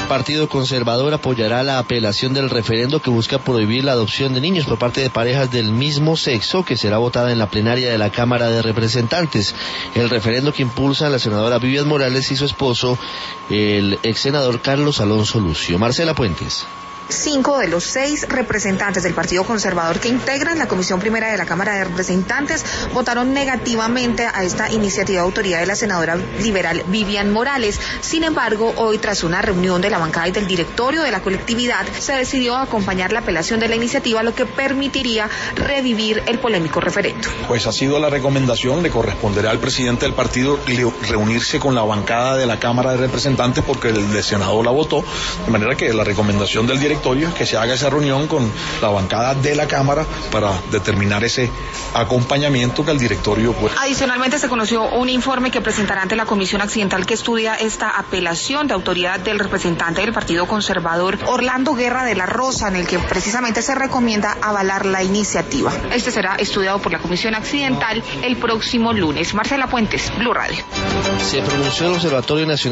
Partido Conservador apoyará la apelación del referendo que busca prohibir la adopción de niños por parte de parejas del mismo sexo, que será votada en la plenaria de la Cámara de Representantes. El referendo que impulsa la senadora Vivian Morales y su esposo, el ex senador Carlos Alonso Lucio. Marcela Puentes. 5 de los 6 representantes del Partido Conservador que integran la Comisión Primera de la Cámara de Representantes votaron negativamente a esta iniciativa de autoridad de la senadora liberal Vivian Morales. Sin embargo, hoy, tras una reunión de la bancada y del directorio de la colectividad, se decidió acompañar la apelación de la iniciativa, lo que permitiría revivir el polémico referendo. Pues ha sido la recomendación, le corresponderá al presidente del partido reunirse con la bancada de la Cámara de Representantes porque el Senado la votó, de manera que la recomendación del directorio que se haga esa reunión con la bancada de la Cámara para determinar ese acompañamiento que el directorio pues. Adicionalmente se conoció un informe que presentará ante la Comisión Accidental que estudia esta apelación de autoridad del representante del Partido Conservador, Orlando Guerra de la Rosa, en el que precisamente se recomienda avalar la iniciativa. Este será estudiado por la Comisión Accidental el próximo lunes. Marcela Puentes, Blue Radio. Se pronunció el Observatorio Nacional